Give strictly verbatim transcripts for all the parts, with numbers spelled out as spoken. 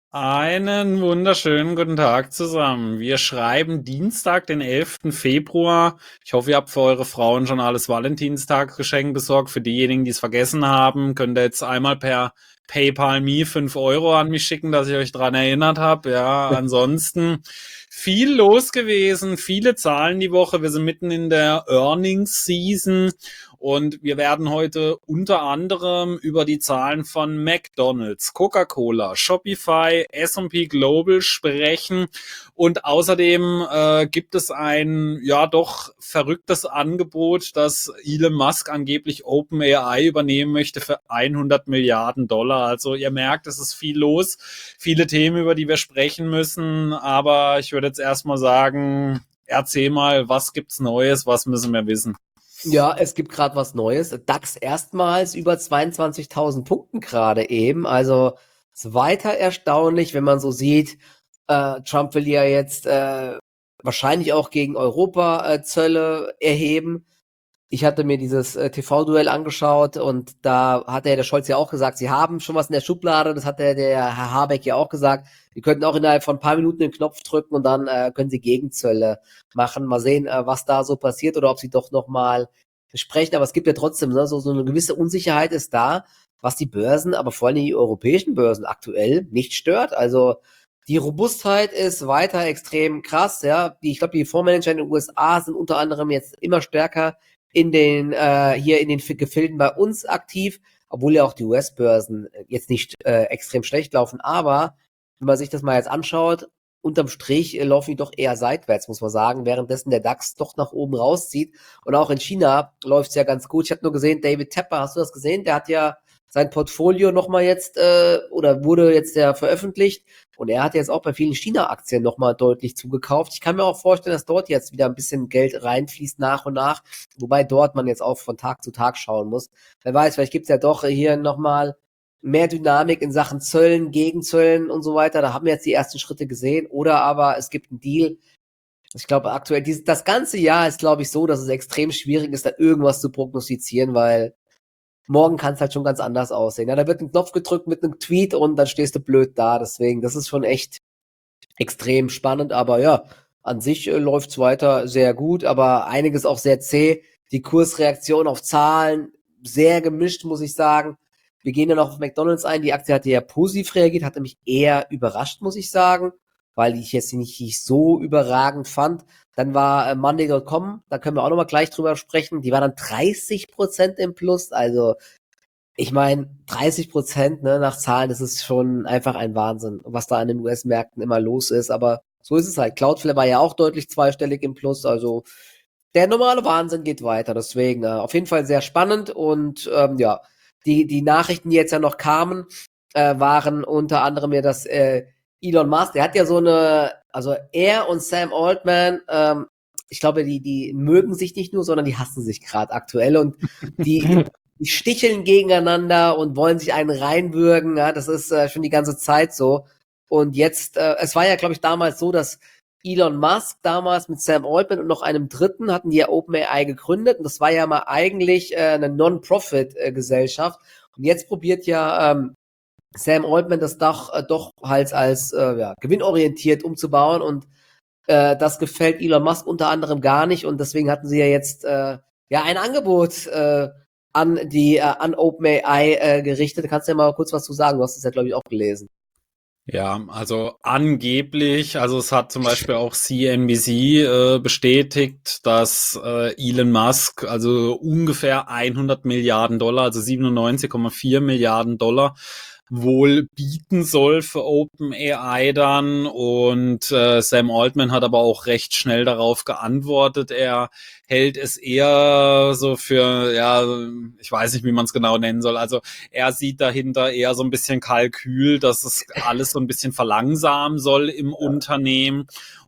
Einen wunderschönen guten Tag zusammen. Wir schreiben Dienstag, den elften Februar. Ich hoffe, ihr habt für eure Frauen schon alles Valentinstagsgeschenk besorgt. Für diejenigen, die es vergessen haben, könnt ihr jetzt einmal per PayPal Me fünf Euro an mich schicken, dass ich euch dran erinnert habe. Ja, ansonsten viel los gewesen, viele Zahlen die Woche. Wir sind mitten in der Earnings Season. Und wir werden heute unter anderem über die Zahlen von McDonald's, Coca-Cola, Shopify, S und P Global sprechen. Und außerdem äh, gibt es ein ja doch verrücktes Angebot, dass Elon Musk angeblich OpenAI übernehmen möchte für hundert Milliarden Dollar. Also ihr merkt, es ist viel los, viele Themen, über die wir sprechen müssen. Aber ich würde jetzt erstmal sagen, erzähl mal, was gibt's Neues, was müssen wir wissen? Ja, es gibt gerade was Neues. DAX erstmals über zweiundzwanzigtausend Punkten gerade eben. Also ist weiter erstaunlich, wenn man so sieht, äh, Trump will ja jetzt äh, wahrscheinlich auch gegen Europa äh, Zölle erheben. Ich hatte mir dieses äh, T V-Duell angeschaut und da hat der, der Scholz ja auch gesagt, sie haben schon was in der Schublade. Das hat der, der Herr Habeck ja auch gesagt. Die könnten auch innerhalb von ein paar Minuten den Knopf drücken und dann äh, können sie Gegenzölle machen. Mal sehen, äh, was da so passiert oder ob sie doch nochmal sprechen. Aber es gibt ja trotzdem ne, so, so eine gewisse Unsicherheit ist da, was die Börsen, aber vor allem die europäischen Börsen aktuell nicht stört. Also die Robustheit ist weiter extrem krass. Ja, die, ich glaube, die Fondsmanager in den U S A sind unter anderem jetzt immer stärker in den äh, hier in den Gefilden bei uns aktiv, obwohl ja auch die U S-Börsen jetzt nicht äh, extrem schlecht laufen. Aber wenn man sich das mal jetzt anschaut, unterm Strich äh, laufen die doch eher seitwärts, muss man sagen, währenddessen der DAX doch nach oben rauszieht. Und auch in China läuft es ja ganz gut. Ich habe nur gesehen, David Tepper, hast du das gesehen? Der hat ja sein Portfolio nochmal jetzt, äh, oder wurde jetzt ja veröffentlicht. Und er hat jetzt auch bei vielen China-Aktien nochmal deutlich zugekauft. Ich kann mir auch vorstellen, dass dort jetzt wieder ein bisschen Geld reinfließt nach und nach. Wobei dort man jetzt auch von Tag zu Tag schauen muss. Wer weiß, vielleicht gibt's ja doch hier nochmal mehr Dynamik in Sachen Zöllen, Gegenzöllen und so weiter. Da haben wir jetzt die ersten Schritte gesehen. Oder aber es gibt einen Deal. Ich glaube aktuell, dieses, das ganze Jahr ist, glaube ich, so, dass es extrem schwierig ist, da irgendwas zu prognostizieren, weil morgen kann es halt schon ganz anders aussehen. Ja, da wird ein Knopf gedrückt mit einem Tweet und dann stehst du blöd da. Deswegen, das ist schon echt extrem spannend. Aber ja, an sich äh, läuft's weiter sehr gut, aber einiges auch sehr zäh. Die Kursreaktion auf Zahlen sehr gemischt, muss ich sagen. Wir gehen dann auch auf McDonald's ein. Die Aktie hatte ja positiv reagiert, hatte mich eher überrascht, muss ich sagen, weil ich jetzt nicht, nicht so überragend fand. Dann war äh, Monday Punkt com, da können wir auch nochmal gleich drüber sprechen. Die war dann dreißig Prozent im Plus. Also ich meine, dreißig Prozent ne, nach Zahlen, das ist schon einfach ein Wahnsinn, was da an den U S-Märkten immer los ist. Aber so ist es halt. Cloudflare war ja auch deutlich zweistellig im Plus. Also der normale Wahnsinn geht weiter. Deswegen äh, auf jeden Fall sehr spannend. Und ähm, ja, die, die Nachrichten, die jetzt ja noch kamen, äh, waren unter anderem ja, dass äh, Elon Musk, der hat ja so eine, also er und Sam Altman, ähm, ich glaube, die, die mögen sich nicht nur, sondern die hassen sich gerade aktuell und die, die sticheln gegeneinander und wollen sich einen reinwürgen. Ja, das ist äh, schon die ganze Zeit so. Und jetzt, äh, es war ja, glaube ich, damals so, dass Elon Musk damals mit Sam Altman und noch einem Dritten hatten die ja OpenAI gegründet und das war ja mal eigentlich äh, eine Non-Profit-Gesellschaft. Und jetzt probiert ja ähm, Sam Altman das doch, äh, doch halt als äh, ja, gewinnorientiert umzubauen und äh, das gefällt Elon Musk unter anderem gar nicht und deswegen hatten sie ja jetzt äh, ja ein Angebot äh, an die äh, an OpenAI äh, gerichtet. Kannst du ja mal kurz was zu sagen? Du hast es ja, glaube ich, auch gelesen. Ja, also angeblich, also es hat zum Beispiel auch C N B C äh, bestätigt, dass äh, Elon Musk also ungefähr hundert Milliarden Dollar, also siebenundneunzig Komma vier Milliarden Dollar wohl bieten soll für OpenAI dann und äh, Sam Altman hat aber auch recht schnell darauf geantwortet. Er hält es eher so für, ja, ich weiß nicht, wie man es genau nennen soll. Also er sieht dahinter eher so ein bisschen Kalkül, dass es alles so ein bisschen verlangsamen soll im Unternehmen.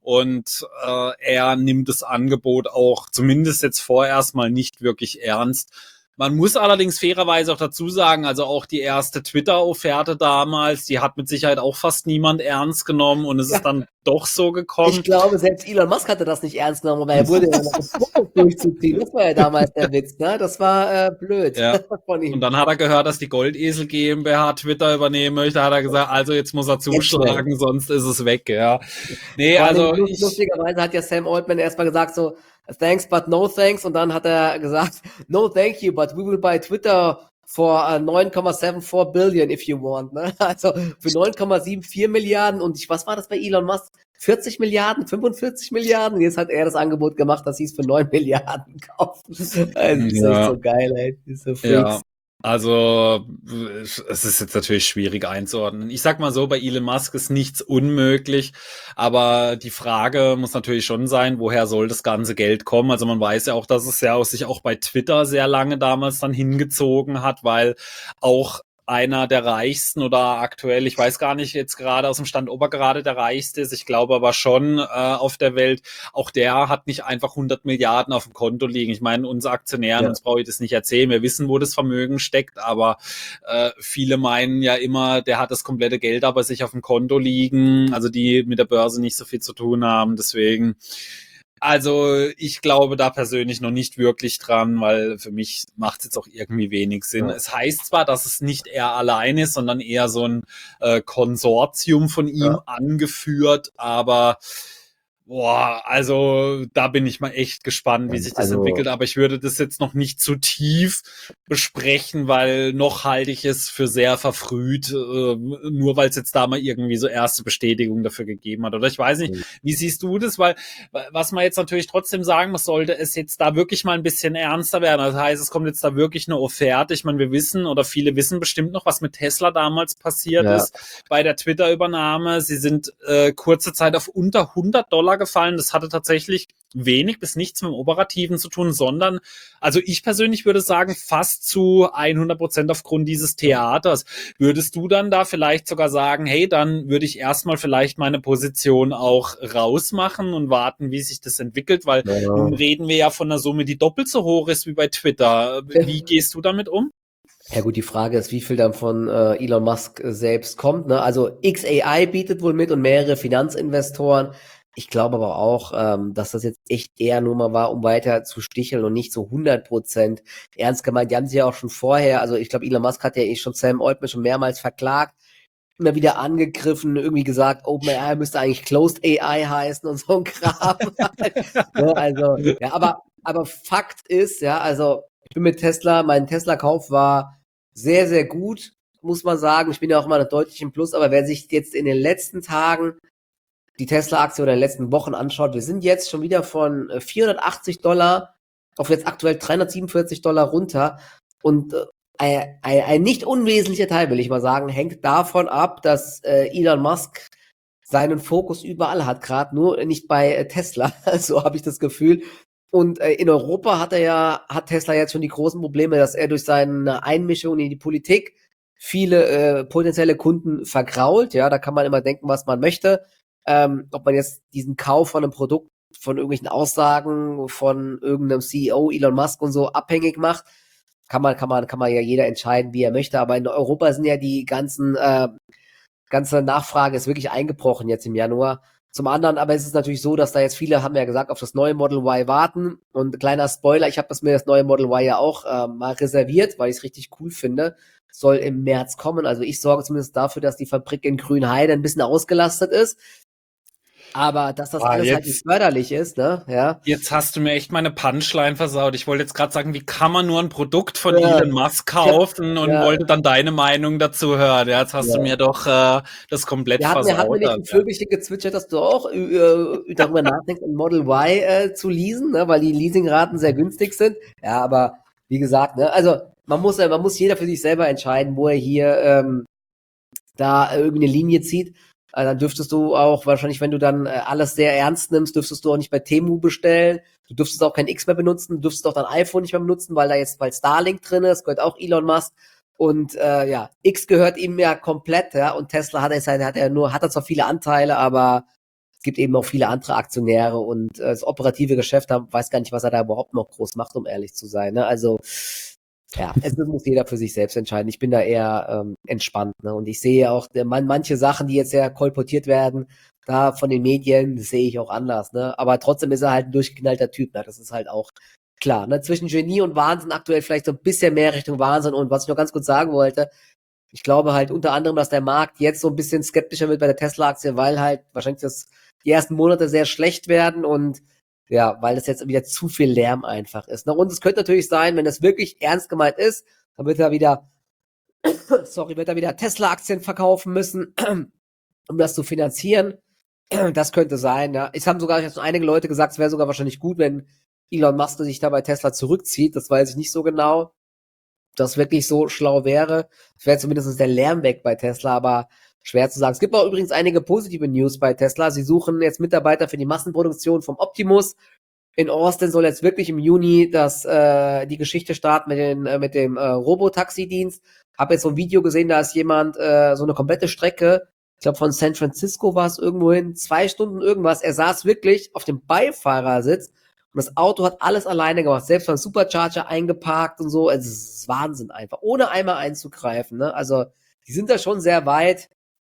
Und äh, er nimmt das Angebot auch zumindest jetzt vorerst mal nicht wirklich ernst. Man muss allerdings fairerweise auch dazu sagen, also auch die erste Twitter-Offerte damals, die hat mit Sicherheit auch fast niemand ernst genommen und es Ja. ist dann doch so gekommen. Ich glaube, selbst Elon Musk hatte das nicht ernst genommen, aber er wurde ja noch gezwungen, durchzuziehen. Das war ja damals der Witz, ne? Das war äh, blöd Ja. von ihm. Und dann hat er gehört, dass die Goldesel GmbH Twitter übernehmen möchte, hat er gesagt, also jetzt muss er zuschlagen, sonst ist es weg, ja. Nee, Vor allem also lust- ich, lustigerweise hat ja Sam Altman erstmal gesagt so, thanks but no thanks, und dann hat er gesagt, no thank you, but we will buy Twitter for uh, nine Komma seventy-four billion if you want, ne? Also für neun Komma vierundsiebzig Milliarden, und ich, was war das bei Elon Musk? vierzig Milliarden, fünfundvierzig Milliarden, jetzt hat er das Angebot gemacht, dass sie es für neun Milliarden kaufen. Also, das ist Ja. echt so geil, ey. Diese Freaks. ja, also es ist jetzt natürlich schwierig einzuordnen. Ich sag mal so, bei Elon Musk ist nichts unmöglich, aber die Frage muss natürlich schon sein, woher soll das ganze Geld kommen? Also man weiß ja auch, dass es ja auch sich auch bei Twitter sehr lange damals dann hingezogen hat, weil auch einer der reichsten oder aktuell, ich weiß gar nicht jetzt gerade aus dem Stand, ob er gerade der reichste ist, ich glaube aber schon äh, auf der Welt, auch der hat nicht einfach hundert Milliarden auf dem Konto liegen. Ich meine, unsere Aktionären, Ja. uns brauche ich das nicht erzählen, wir wissen, wo das Vermögen steckt, aber äh, viele meinen ja immer, der hat das komplette Geld aber sich auf dem Konto liegen, also die mit der Börse nicht so viel zu tun haben, deswegen also ich glaube da persönlich noch nicht wirklich dran, weil für mich macht es jetzt auch irgendwie wenig Sinn. Ja. Es heißt zwar, dass es nicht er allein ist, sondern eher so ein äh, Konsortium von ihm Ja. angeführt, aber boah, also da bin ich mal echt gespannt, wie sich das Also- entwickelt, aber ich würde das jetzt noch nicht zu tief besprechen, weil noch halte ich es für sehr verfrüht, äh, nur weil es jetzt da mal irgendwie so erste Bestätigung dafür gegeben hat. Oder ich weiß nicht, Mhm. wie siehst du das? Weil was man jetzt natürlich trotzdem sagen muss, sollte es jetzt da wirklich mal ein bisschen ernster werden. Das heißt, es kommt jetzt da wirklich eine Offerte. Ich meine, wir wissen oder viele wissen bestimmt noch, was mit Tesla damals passiert Ja. ist bei der Twitter-Übernahme. Sie sind äh, kurze Zeit auf unter hundert Dollar gefallen. Das hatte tatsächlich wenig bis nichts mit dem Operativen zu tun, sondern, also ich persönlich würde sagen, fast zu hundert Prozent aufgrund dieses Theaters. Würdest du dann da vielleicht sogar sagen, hey, dann würde ich erstmal vielleicht meine Position auch rausmachen und warten, wie sich das entwickelt, weil Ja. nun reden wir ja von einer Summe, die doppelt so hoch ist wie bei Twitter. Wie gehst du damit um? Ja gut, die Frage ist, wie viel dann von äh, Elon Musk äh, selbst kommt, ne? Also X A I bietet wohl mit und mehrere Finanzinvestoren. Ich glaube aber auch, ähm, dass das jetzt echt eher nur mal war, um weiter zu sticheln und nicht so hundert Prozent ernst gemeint. Die haben sich ja auch schon vorher, also ich glaube, Elon Musk hat ja eh schon Sam Altman schon mehrmals verklagt, immer wieder angegriffen, irgendwie gesagt, OpenAI müsste eigentlich Closed A I heißen und so ein Kram. Ne, also, ja, aber, aber Fakt ist, ja, also ich bin mit Tesla, mein Tesla-Kauf war sehr, sehr gut, muss man sagen. Ich bin ja auch immer noch deutlich im Plus, aber wer sich jetzt in den letzten Tagen die Tesla-Aktie oder in den letzten Wochen anschaut, wir sind jetzt schon wieder von äh, vierhundertachtzig Dollar auf jetzt aktuell dreihundertsiebenundvierzig Dollar runter, und äh, ein, ein, ein nicht unwesentlicher Teil, will ich mal sagen, hängt davon ab, dass äh, Elon Musk seinen Fokus überall hat, gerade nur nicht bei äh, Tesla, so habe ich das Gefühl. Und äh, in Europa hat er ja, hat Tesla jetzt schon die großen Probleme, dass er durch seine Einmischung in die Politik viele äh, potenzielle Kunden vergrault. Ja, da kann man immer denken, was man möchte. Ähm, ob man jetzt diesen Kauf von einem Produkt von irgendwelchen Aussagen von irgendeinem C E O, Elon Musk und so abhängig macht, kann man, kann man, kann man ja jeder entscheiden, wie er möchte. Aber in Europa sind ja die ganzen, äh, ganze Nachfrage ist wirklich eingebrochen jetzt im Januar. Zum anderen, aber es ist natürlich so, dass da jetzt viele, haben ja gesagt, auf das neue Model Y warten. Und kleiner Spoiler, ich habe das mir das neue Model Y ja auch äh, mal reserviert, weil ich es richtig cool finde. Soll im März kommen. Also ich sorge zumindest dafür, dass die Fabrik in Grünheide ein bisschen ausgelastet ist. Aber dass das Ah, alles halt jetzt- nicht förderlich ist, ne? Ja. Jetzt hast du mir echt meine Punchline versaut. Ich wollte jetzt gerade sagen, wie kann man nur ein Produkt von Ja. Elon Musk kaufen und Ja. wollte dann deine Meinung dazu hören. Ja, jetzt hast Ja. du mir doch äh, das komplett Wir hatten, wir hatten versaut. wir nicht ein Alter. Vögelchen gezwitschert, dass du auch äh, darüber nachdenkst, ein Model Y äh, zu leasen, ne, weil die Leasingraten sehr günstig sind. Ja, aber wie gesagt, ne, also man muss, äh, man muss jeder für sich selber entscheiden, wo er hier ähm, da irgendwie eine Linie zieht. Äh, dann dürftest du auch wahrscheinlich, wenn du dann äh, alles sehr ernst nimmst, dürftest du auch nicht bei Temu bestellen. Du dürftest auch kein X mehr benutzen, du dürftest auch dein iPhone nicht mehr benutzen, weil da jetzt, weil Starlink drin ist, gehört auch Elon Musk. Und äh, ja, X gehört ihm ja komplett, ja, und Tesla hat er, hat er nur, hat er zwar viele Anteile, aber es gibt eben auch viele andere Aktionäre, und äh, das operative Geschäft, da weiß gar nicht, was er da überhaupt noch groß macht, um ehrlich zu sein. Ne? Also Ja, es muss jeder für sich selbst entscheiden. Ich bin da eher ähm, entspannt, ne? Und ich sehe auch der, man, manche Sachen, die jetzt ja kolportiert werden, da von den Medien, das sehe ich auch anders, ne? Aber trotzdem ist er halt ein durchgeknallter Typ, ne? Das ist halt auch klar, ne? Zwischen Genie und Wahnsinn aktuell vielleicht so ein bisschen mehr Richtung Wahnsinn. Und was ich noch ganz kurz sagen wollte, ich glaube halt unter anderem, dass der Markt jetzt so ein bisschen skeptischer wird bei der Tesla-Aktie, weil halt wahrscheinlich das die ersten Monate sehr schlecht werden und ja, weil das jetzt wieder zu viel Lärm einfach ist. Ne? Und es könnte natürlich sein, wenn das wirklich ernst gemeint ist, dann wird er wieder, sorry, wird er wieder Tesla-Aktien verkaufen müssen, um das zu finanzieren. Das könnte sein, ja. Es haben sogar jetzt einige Leute gesagt, es wäre sogar wahrscheinlich gut, wenn Elon Musk sich da bei Tesla zurückzieht. Das weiß ich nicht so genau, ob das wirklich so schlau wäre. Es wäre zumindest der Lärm weg bei Tesla, aber schwer zu sagen. Es gibt auch übrigens einige positive News bei Tesla. Sie suchen jetzt Mitarbeiter für die Massenproduktion vom Optimus. In Austin soll jetzt wirklich im Juni das äh, die Geschichte starten mit, den, äh, mit dem äh, Robotaxi-Dienst. Hab jetzt so ein Video gesehen, da ist jemand äh, so eine komplette Strecke, ich glaube von San Francisco war es irgendwohin, zwei Stunden irgendwas. Er saß wirklich auf dem Beifahrersitz und das Auto hat alles alleine gemacht. Selbst beim Supercharger eingeparkt und so. Also, es ist Wahnsinn einfach, ohne einmal einzugreifen. Ne? Also die sind da schon sehr weit.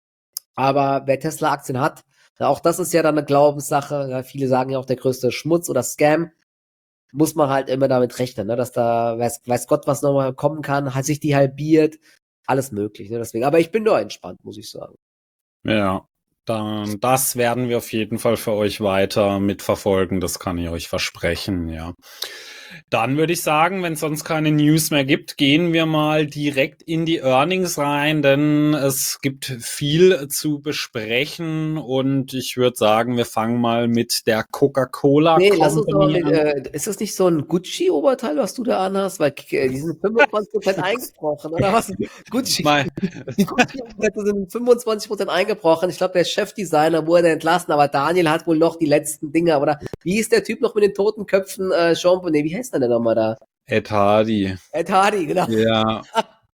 Aber wer Tesla-Aktien hat, auch das ist ja dann eine Glaubenssache. Ja, viele sagen ja auch der größte Schmutz oder Scam. Muss man halt immer damit rechnen, ne? Dass da weiß, weiß Gott, was nochmal kommen kann, hat sich die halbiert, alles möglich. Ne? Deswegen, aber ich bin nur entspannt, muss ich sagen. Ja, dann das werden wir auf jeden Fall für euch weiter mitverfolgen. Das kann ich euch versprechen, ja. Dann würde ich sagen, wenn es sonst keine News mehr gibt, gehen wir mal direkt in die Earnings rein, denn es gibt viel zu besprechen und ich würde sagen, wir fangen mal mit der Coca-Cola Nee, lass uns doch mal Company mit, an. äh, ist das nicht so ein Gucci-Oberteil, was du da anhast? Weil äh, die sind fünfundzwanzig Prozent eingebrochen, oder was? Gucci. Mein, Die Gucci-Oberteile sind fünfundzwanzig Prozent eingebrochen. Ich glaube, der Chefdesigner wurde entlassen, aber Daniel hat wohl noch die letzten Dinger. Oder wie ist der Typ noch mit den toten Köpfen? Äh, Jean Bonnet, wie heißt der denn nochmal da? Ed Hardy. Ed Hardy, genau. Ja.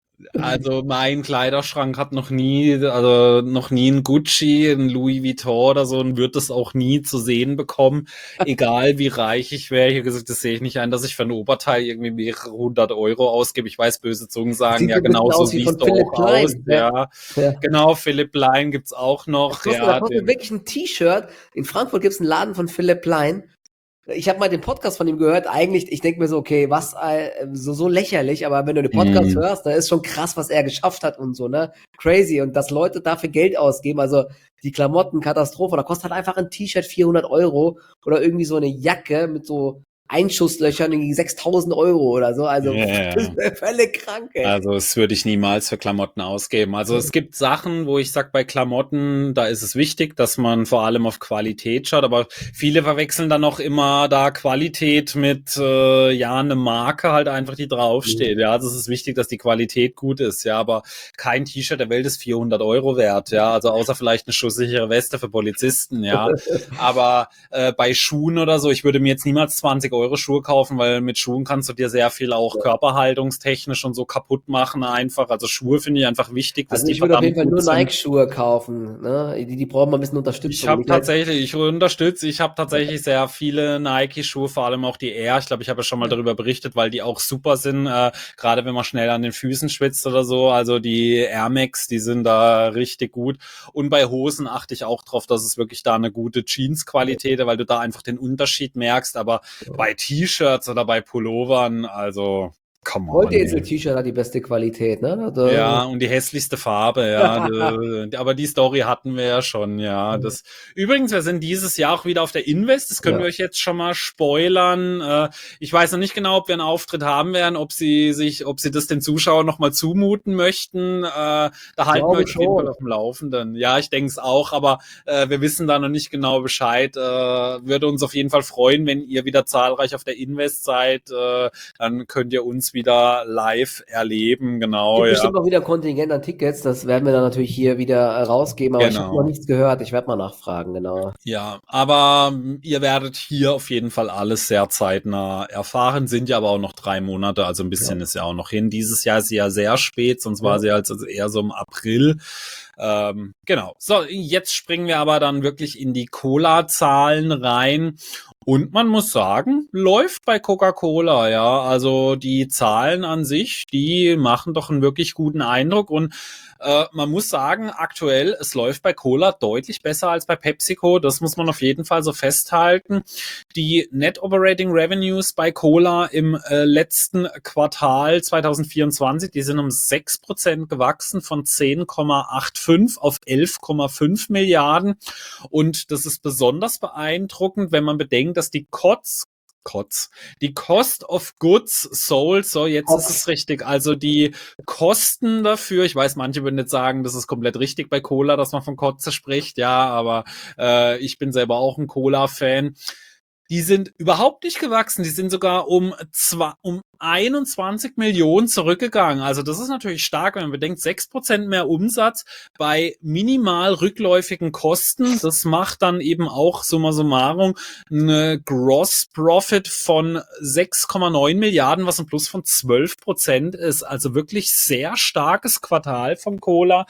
Also mein Kleiderschrank hat noch nie, also noch nie ein Gucci, ein Louis Vuitton oder so und wird es auch nie zu sehen bekommen, egal wie reich ich wäre. Ich habe gesagt, das sehe ich nicht ein, dass ich für ein Oberteil irgendwie mehrere hundert Euro ausgebe. Ich weiß, böse Zungen sagen, Sieht ja so ein bisschen genau so aus wie siehst von du Philipp auch aus. Plein. Ja. Ja, Ja. genau, Philipp Plein gibt's auch Das noch. kostet, da Ja, kostet den, wirklich ein T-Shirt. In Frankfurt gibt es einen Laden von Philipp Plein. Ich habe mal den Podcast von ihm gehört. Eigentlich, ich denke mir so, okay, was äh, so so lächerlich, aber wenn du den Podcast mm, hörst, da ist schon krass, was er geschafft hat und so, ne? Crazy. Und dass Leute dafür Geld ausgeben, also die Klamotten, Katastrophe, da kostet halt einfach ein T-Shirt vierhundert Euro oder irgendwie so eine Jacke mit so Einschusslöchern, irgendwie sechstausend Euro oder so. Also, das yeah. ist völlig krank, ey. Also das würde ich niemals für Klamotten ausgeben. Also es gibt Sachen, wo ich sage, bei Klamotten, da ist es wichtig, dass man vor allem auf Qualität schaut, aber viele verwechseln dann auch immer da Qualität mit, äh, ja, eine Marke halt einfach, die draufsteht. Ja, also es ist wichtig, dass die Qualität gut ist, ja, aber kein T-Shirt der Welt ist vierhundert Euro wert, ja, also außer vielleicht eine schusssichere Weste für Polizisten, ja, aber äh, bei Schuhen oder so, ich würde mir jetzt niemals zwanzig Euro Schuhe kaufen, weil mit Schuhen kannst du dir sehr viel auch körperhaltungstechnisch und so kaputt machen einfach. Also Schuhe finde ich einfach wichtig, dass Also die ich würde auf jeden verdammt Fall nur gut sind. Nike-Schuhe kaufen, ne? Die, die brauchen mal ein bisschen Ich Unterstützung. habe Nicht halt, tatsächlich, ich unterstütze, ich habe tatsächlich sehr viele Nike-Schuhe, vor allem auch die Air. Ich glaube, ich habe ja schon mal darüber berichtet, weil die auch super sind, äh, gerade wenn man schnell an den Füßen schwitzt oder so. Also die Air Max, die sind da richtig gut. Und bei Hosen achte ich auch drauf, dass es wirklich da eine gute Jeans-Qualität, weil du da einfach den Unterschied merkst. Aber bei T-Shirts oder bei Pullovern, also come on. ey. Goldesel-T-Shirt hat die beste Qualität, ne? Also, Ja, und die hässlichste Farbe, ja. d- Aber die Story hatten wir ja schon, ja. Das, übrigens, wir sind dieses Jahr auch wieder auf der Invest. Das können ja. wir euch jetzt schon mal spoilern. Äh, Ich weiß noch nicht genau, ob wir einen Auftritt haben werden, ob sie sich, ob sie das den Zuschauern nochmal zumuten möchten. Äh, Da halten wir Glaube euch auf jeden Fall schon. auf dem Laufenden. Ja, ich denke es auch, aber äh, wir wissen da noch nicht genau Bescheid. Äh, Würde uns auf jeden Fall freuen, wenn ihr wieder zahlreich auf der Invest seid. Äh, Dann könnt ihr uns wieder live erleben, genau, Gibt ja. bestimmt auch wieder Kontingent an Tickets, das werden wir dann natürlich hier wieder äh, rausgeben, aber ich habe noch Genau. nichts gehört, ich werde mal nachfragen, genau. Ja, aber ähm, ihr werdet hier auf jeden Fall alles sehr zeitnah erfahren, sind ja aber auch noch drei Monate, also ein bisschen Ja. ist ja auch noch hin. Dieses Jahr ist sie ja sehr spät, sonst war Ja. sie halt also eher so im April. Ähm, genau. So, jetzt springen wir aber dann wirklich in die Cola-Zahlen rein. Und man muss sagen, läuft bei Coca-Cola, ja. Also die Zahlen an sich, die machen doch einen wirklich guten Eindruck. Und äh, man muss sagen, aktuell, es läuft bei Cola deutlich besser als bei PepsiCo. Das muss man auf jeden Fall so festhalten. Die Net Operating Revenues bei Cola im äh, letzten Quartal zwanzig vierundzwanzig, die sind um sechs Prozent gewachsen von zehn Komma fünfundachtzig auf elf Komma fünf Milliarden. Und das ist besonders beeindruckend, wenn man bedenkt, dass die Kotz Kotz. Die Cost of Goods Sold, so jetzt Kotz. ist es richtig, also die Kosten dafür, ich weiß, manche würden jetzt sagen, das ist komplett richtig bei Cola, dass man von Kotze spricht, ja, aber äh, ich bin selber auch ein Cola-Fan. Die sind überhaupt nicht gewachsen, die sind sogar um, zwei, um einundzwanzig Millionen zurückgegangen. Also das ist natürlich stark, wenn man bedenkt, sechs Prozent mehr Umsatz bei minimal rückläufigen Kosten. Das macht dann eben auch summa summarum eine Gross Profit von sechs Komma neun Milliarden, was ein Plus von zwölf Prozent ist. Also wirklich sehr starkes Quartal von Cola.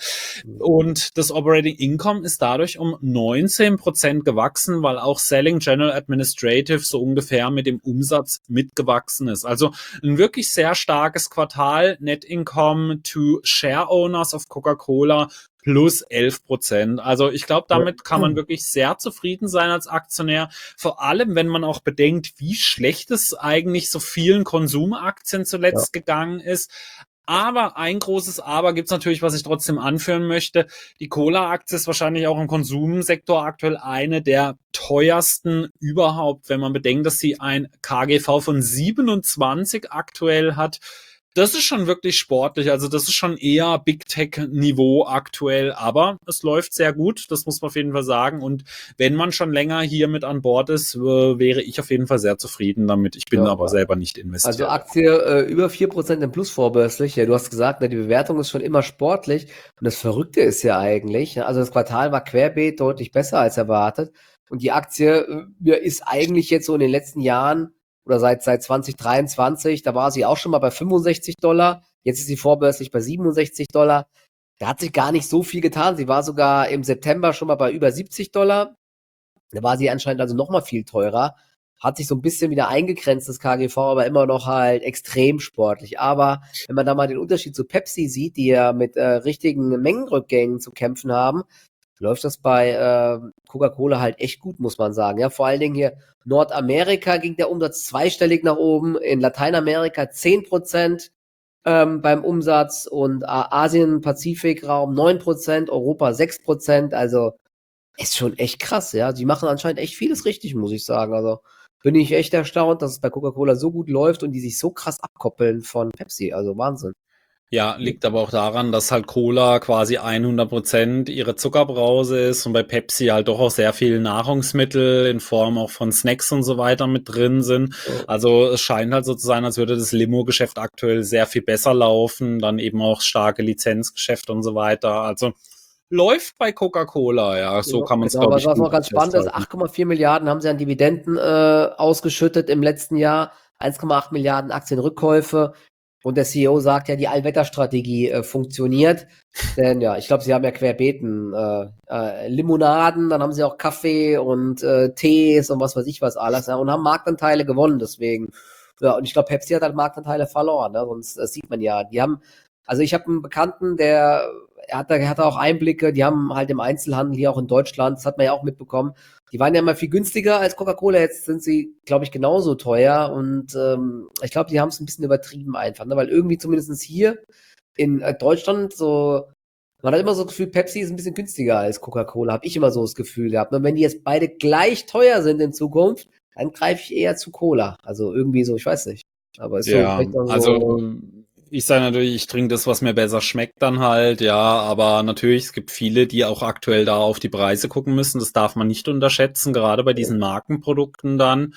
Und das Operating Income ist dadurch um neunzehn Prozent gewachsen, weil auch Selling General Administrative so ungefähr mit dem Umsatz mitgewachsen ist. Also ein wirklich sehr starkes Quartal. Net Income to Share Owners of Coca-Cola plus elf Prozent. Also ich glaube, damit kann man wirklich sehr zufrieden sein als Aktionär. Vor allem, wenn man auch bedenkt, wie schlecht es eigentlich so vielen Konsumaktien zuletzt ja. gegangen ist. Aber ein großes Aber gibt's natürlich, was ich trotzdem anführen möchte. Die Cola-Aktie ist wahrscheinlich auch im Konsumsektor aktuell eine der teuersten überhaupt, wenn man bedenkt, dass sie ein K G V von siebenundzwanzig aktuell hat. Das ist schon wirklich sportlich, also das ist schon eher Big Tech-Niveau aktuell, aber es läuft sehr gut, das muss man auf jeden Fall sagen. Und wenn man schon länger hier mit an Bord ist, äh, wäre ich auf jeden Fall sehr zufrieden damit. Ich bin ja, aber selber nicht investiert. Also Aktie äh, über vier Prozent im Plus vorbörslich. Ja, du hast gesagt, ne, die Bewertung ist schon immer sportlich. Und das Verrückte ist ja eigentlich, also das Quartal war querbeet deutlich besser als erwartet. Und die Aktie äh, ist eigentlich jetzt so in den letzten Jahren oder seit seit zwanzig dreiundzwanzig, da war sie auch schon mal bei fünfundsechzig Dollar, jetzt ist sie vorbörslich bei siebenundsechzig Dollar. Da hat sich gar nicht so viel getan. Sie war sogar im September schon mal bei über siebzig Dollar. Da war sie anscheinend also noch mal viel teurer. Hat sich so ein bisschen wieder eingegrenzt, das K G V, aber immer noch halt extrem sportlich. Aber wenn man da mal den Unterschied zu Pepsi sieht, die ja mit äh, richtigen Mengenrückgängen zu kämpfen haben, läuft das bei äh, Coca-Cola halt echt gut, muss man sagen. Ja, vor allen Dingen hier Nordamerika ging der Umsatz zweistellig nach oben, in Lateinamerika zehn Prozent ähm, beim Umsatz und äh, Asien-Pazifik-Raum neun Prozent, Europa sechs Prozent. Also ist schon echt krass, ja. Die machen anscheinend echt vieles richtig, muss ich sagen. Also bin ich echt erstaunt, dass es bei Coca-Cola so gut läuft und die sich so krass abkoppeln von Pepsi. Also Wahnsinn. Ja, liegt aber auch daran, dass halt Cola quasi hundert Prozent ihre Zuckerbrause ist und bei Pepsi halt doch auch sehr viel Nahrungsmittel in Form auch von Snacks und so weiter mit drin sind. Also es scheint halt so zu sein, als würde das Limo-Geschäft aktuell sehr viel besser laufen, dann eben auch starke Lizenzgeschäfte und so weiter. Also läuft bei Coca-Cola, ja, so ja, kann man es, genau, glaube ich, was gut noch ganz spannend ist, acht Komma vier Milliarden haben sie an Dividenden äh, ausgeschüttet im letzten Jahr, eins Komma acht Milliarden Aktienrückkäufe. Und der C E O sagt ja, die Allwetterstrategie äh, funktioniert. Denn ja, ich glaube, sie haben ja querbeten äh, äh, Limonaden, dann haben sie auch Kaffee und äh, Tees und was weiß ich was alles, ja, und haben Marktanteile gewonnen deswegen. Ja, und ich glaube, Pepsi hat halt Marktanteile verloren, ne? Sonst das sieht man ja. Die haben, also ich habe einen Bekannten, der er hat, da, er hat auch Einblicke, die haben halt im Einzelhandel hier auch in Deutschland, das hat man ja auch mitbekommen, die waren ja mal viel günstiger als Coca-Cola, jetzt sind sie, glaube ich, genauso teuer und ähm, ich glaube, die haben es ein bisschen übertrieben einfach, ne? Weil irgendwie zumindest hier in äh, Deutschland so, man hat immer so das Gefühl, Pepsi ist ein bisschen günstiger als Coca-Cola, habe ich immer so das Gefühl gehabt. Und wenn die jetzt beide gleich teuer sind in Zukunft, dann greife ich eher zu Cola. Also irgendwie so, ich weiß nicht. Aber ist ja, so, so also ich sage natürlich, ich trinke das, was mir besser schmeckt dann halt, ja, aber natürlich, es gibt viele, die auch aktuell da auf die Preise gucken müssen, das darf man nicht unterschätzen, gerade bei diesen Markenprodukten dann.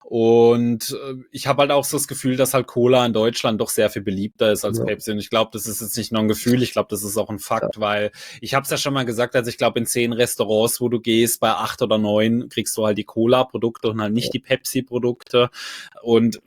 Und äh, ich habe halt auch so das Gefühl, dass halt Cola in Deutschland doch sehr viel beliebter ist als ja. Pepsi. Und ich glaube, das ist jetzt nicht nur ein Gefühl, ich glaube, das ist auch ein Fakt, ja. Weil ich habe es ja schon mal gesagt, also ich glaube, in zehn Restaurants, wo du gehst, bei acht oder neun kriegst du halt die Cola-Produkte und halt nicht ja. die Pepsi-Produkte. Und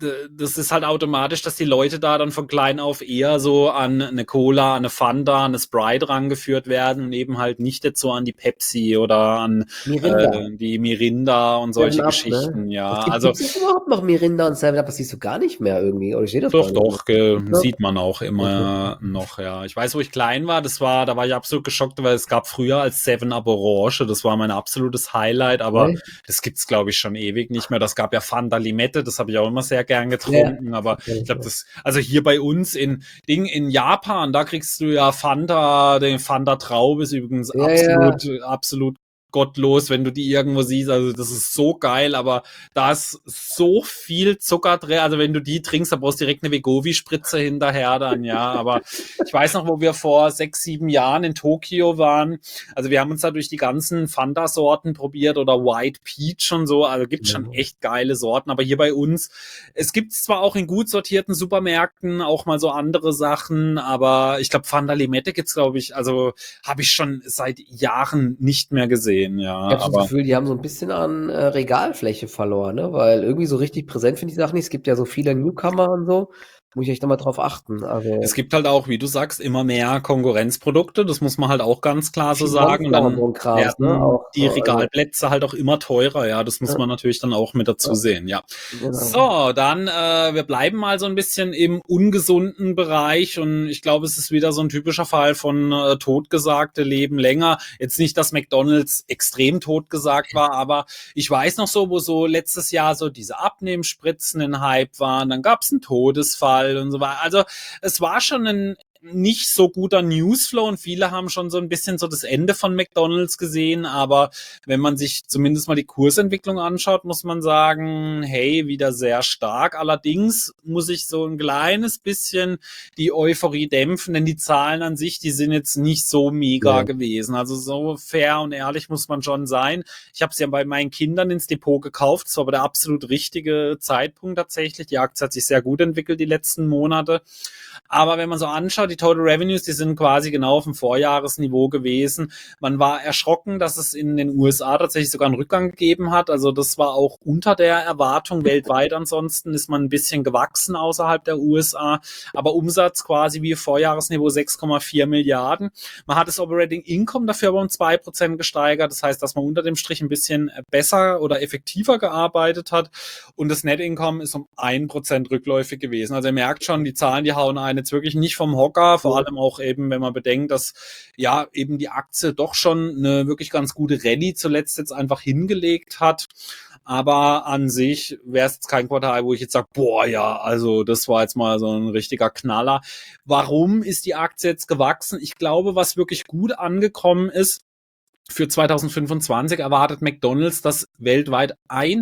das ist halt automatisch, dass die Leute da dann von klein auf eher so an eine Cola, an eine Fanta, an eine Sprite rangeführt werden und eben halt nicht jetzt so an die Pepsi oder an äh, die Mirinda und solche Seven Up, Geschichten, ne? ja. Gibt Also es überhaupt noch Mirinda und Seven Up? Das siehst du gar nicht mehr irgendwie. Oder ich sehe das doch, gar nicht doch, mehr. ge, sieht man auch immer okay. noch, ja. Ich weiß, wo ich klein war, das war, da war ich absolut geschockt, weil es gab früher als Seven Up Orange, das war mein absolutes Highlight, aber Nee. das gibt's, glaube ich, schon ewig nicht mehr. Das gab ja Fanta Limette, das habe ich auch immer sehr gern getrunken, ja, aber ich glaube, das, also hier bei uns in Ding in Japan, da kriegst du ja Fanta, den Fanta Traube ist übrigens ja, absolut, ja. absolut gottlos, wenn du die irgendwo siehst, also das ist so geil, aber da ist so viel Zucker drin, also wenn du die trinkst, dann brauchst du direkt eine Vegovi-Spritze hinterher dann, ja, aber ich weiß noch, wo wir vor sechs, sieben Jahren in Tokio waren, also wir haben uns da durch die ganzen Fanta-Sorten probiert oder White Peach und so, also gibt's schon echt geile Sorten, aber hier bei uns, es gibt's zwar auch in gut sortierten Supermärkten auch mal so andere Sachen, aber ich glaube Fanta Limette gibt's, glaube ich, also habe ich schon seit Jahren nicht mehr gesehen. Ja, ich habe das Gefühl, die haben so ein bisschen an äh, Regalfläche verloren, ne? Weil irgendwie so richtig präsent finde ich die Sachen nicht. Es gibt ja so viele Newcomer und so. Muss ich echt nochmal drauf achten. Also es gibt halt auch, wie du sagst, immer mehr Konkurrenzprodukte. Das muss man halt auch ganz klar so sagen. Und dann so Krams, werden ne? auch, die also, Regalplätze halt auch immer teurer. Ja, das muss ja. man natürlich dann auch mit dazu Ja. sehen. Ja. Genau. So, dann äh, wir bleiben mal so ein bisschen im ungesunden Bereich. Und ich glaube, es ist wieder so ein typischer Fall von äh, totgesagte leben länger. Jetzt nicht, dass McDonald's extrem totgesagt war, aber ich weiß noch so, wo so letztes Jahr so diese Abnehmspritzen in Hype waren. Dann gab es einen Todesfall und so weiter. Also es war schon ein nicht so guter Newsflow und viele haben schon so ein bisschen so das Ende von McDonald's gesehen, aber wenn man sich zumindest mal die Kursentwicklung anschaut, muss man sagen, hey, wieder sehr stark. Allerdings muss ich so ein kleines bisschen die Euphorie dämpfen, denn die Zahlen an sich, die sind jetzt nicht so mega ja. gewesen. Also so fair und ehrlich muss man schon sein. Ich habe es ja bei meinen Kindern ins Depot gekauft, das war aber der absolut richtige Zeitpunkt tatsächlich. Die Aktie hat sich sehr gut entwickelt die letzten Monate. Aber wenn man so anschaut, die Total Revenues, die sind quasi genau auf dem Vorjahresniveau gewesen. Man war erschrocken, dass es in den U S A tatsächlich sogar einen Rückgang gegeben hat. Also das war auch unter der Erwartung weltweit. Ansonsten ist man ein bisschen gewachsen außerhalb der U S A. Aber Umsatz quasi wie Vorjahresniveau sechs Komma vier Milliarden. Man hat das Operating Income dafür aber um zwei Prozent gesteigert. Das heißt, dass man unter dem Strich ein bisschen besser oder effektiver gearbeitet hat. Und das Net Income ist um ein Prozent rückläufig gewesen. Also ihr merkt schon, die Zahlen, die hauen einen jetzt wirklich nicht vom Hocker, vor allem auch eben, wenn man bedenkt, dass ja eben die Aktie doch schon eine wirklich ganz gute Rallye zuletzt jetzt einfach hingelegt hat. Aber an sich wäre es jetzt kein Quartal, wo ich jetzt sage, boah, ja, also das war jetzt mal so ein richtiger Knaller. Warum ist die Aktie jetzt gewachsen? Ich glaube, was wirklich gut angekommen ist, für zwanzig fünfundzwanzig erwartet McDonald's, dass weltweit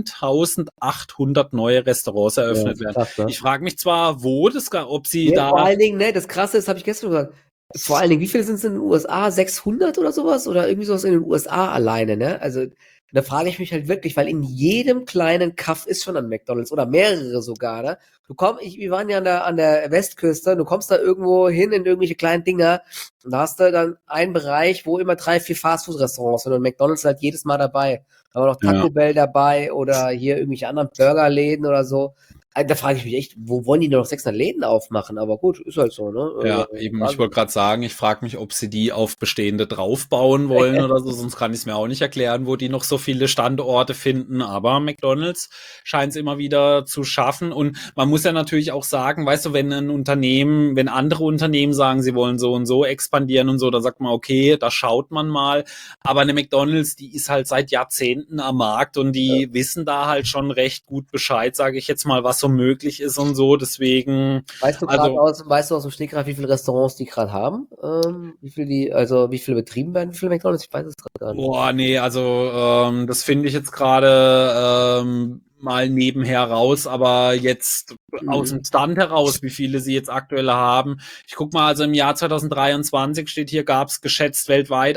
eintausendachthundert neue Restaurants eröffnet ja, werden. Krass, ne? Ich frage mich zwar, wo das, ob sie ja, da... Vor allen Dingen, ne, das Krasse ist, habe ich gestern gesagt, vor allen Dingen, wie viele sind es in den U S A? sechshundert oder sowas? Oder irgendwie sowas in den U S A alleine, ne? Also da frage ich mich halt wirklich, weil in jedem kleinen Kaff ist schon ein McDonald's oder mehrere sogar, ne? Du kommst, ich, wir waren ja an der, an der Westküste, du kommst da irgendwo hin in irgendwelche kleinen Dinger und da hast du dann einen Bereich, wo immer drei, vier Fastfood-Restaurants sind und McDonald's halt jedes Mal dabei. Da war noch Taco ja. Bell dabei oder hier irgendwelche anderen Burgerläden oder so. Da frage ich mich echt, wo wollen die nur noch sechshundert Läden aufmachen? Aber gut, ist halt so, ne? Ja, äh, eben, ich wollte gerade sagen, ich frage mich, ob sie die auf bestehende draufbauen wollen oder so, sonst kann ich es mir auch nicht erklären, wo die noch so viele Standorte finden, aber McDonald's scheint es immer wieder zu schaffen und man muss ja natürlich auch sagen, weißt du, wenn ein Unternehmen, wenn andere Unternehmen sagen, sie wollen so und so expandieren und so, dann sagt man, okay, da schaut man mal, aber eine McDonald's, die ist halt seit Jahrzehnten am Markt und die ja. wissen da halt schon recht gut Bescheid, sage ich jetzt mal, was so möglich ist und so, deswegen... Weißt du also, aus, weißt du aus dem Stegreif, wie viele Restaurants die gerade haben? Ähm, wie viele die, also wie viele betrieben werden, wie viele McDonald's? Ich weiß es gerade gar nicht. Boah, nee, also ähm, das finde ich jetzt gerade ähm, mal nebenher raus, aber jetzt mhm. aus dem Stand heraus, wie viele sie jetzt aktuell haben. Ich guck mal, also im Jahr zwanzig dreiundzwanzig steht hier, gab es geschätzt weltweit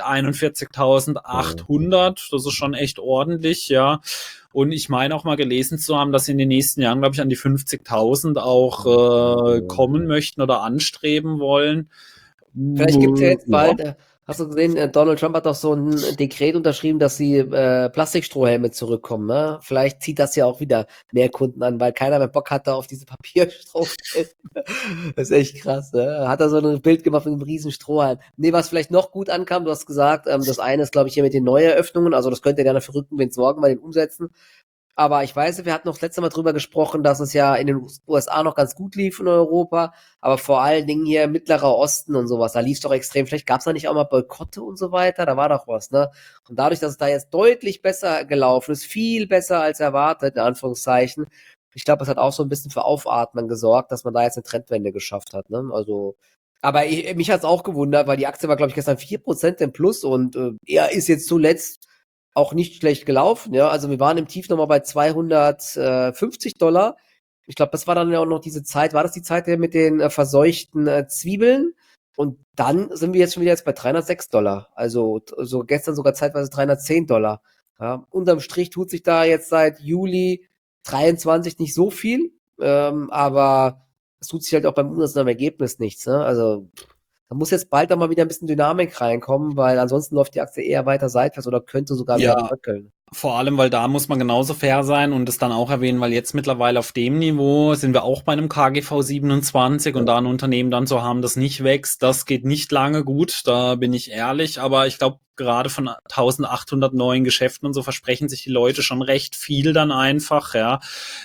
einundvierzigtausendachthundert. Das ist schon echt ordentlich, ja. Und ich meine auch mal gelesen zu haben, dass sie in den nächsten Jahren, glaube ich, an die fünfzigtausend auch äh, kommen möchten oder anstreben wollen. Vielleicht gibt es ja jetzt bald, ja. Hast du gesehen, äh, Donald Trump hat doch so ein Dekret unterschrieben, dass die äh, Plastikstrohhelme zurückkommen, ne? Vielleicht zieht das ja auch wieder mehr Kunden an, weil keiner mehr Bock hatte auf diese Papierstrohhelme. Das ist echt krass, ne? Hat er so ein Bild gemacht mit einem riesen Strohhalm. Nee, was vielleicht noch gut ankam, du hast gesagt, ähm, das eine ist, glaube ich, hier mit den Neueröffnungen, also das könnte ja dafür Rückenwind sorgen bei den Umsätzen. Aber ich weiß, wir hatten noch das letzte Mal drüber gesprochen, dass es ja in den U S A noch ganz gut lief in Europa, aber vor allen Dingen hier Mittlerer Osten und sowas, da lief es doch extrem schlecht. Gab es da nicht auch mal Boykotte und so weiter? Da war doch was, ne? Und dadurch, dass es da jetzt deutlich besser gelaufen ist, viel besser als erwartet, in Anführungszeichen, ich glaube, es hat auch so ein bisschen für Aufatmen gesorgt, dass man da jetzt eine Trendwende geschafft hat, ne? Also, aber ich, mich hat's auch gewundert, weil die Aktie war, glaube ich, gestern vier Prozent im Plus und äh, er ist jetzt zuletzt auch nicht schlecht gelaufen, ja. Also wir waren im Tief nochmal bei zweihundertfünfzig Dollar. Ich glaube, das war dann ja auch noch diese Zeit, war das die Zeit mit den äh, verseuchten äh, Zwiebeln? Und dann sind wir jetzt schon wieder jetzt bei dreihundertsechs Dollar. Also so gestern sogar zeitweise dreihundertzehn Dollar. Ja. Unterm Strich tut sich da jetzt seit Juli dreiundzwanzig nicht so viel, ähm, aber es tut sich halt auch beim Umsatz und am Ergebnis nichts. Ne? Also da muss jetzt bald auch mal wieder ein bisschen Dynamik reinkommen, weil ansonsten läuft die Aktie eher weiter seitwärts oder könnte sogar wieder Ja, bröckeln. vor allem, weil da muss man genauso fair sein und es dann auch erwähnen, weil jetzt mittlerweile auf dem Niveau sind wir auch bei einem K G V siebenundzwanzig und da ein Unternehmen dann zu haben, das nicht wächst, das geht nicht lange gut, da bin ich ehrlich, aber ich glaube, gerade von eintausendachthundert neuen Geschäften und so versprechen sich die Leute schon recht viel dann einfach, ja.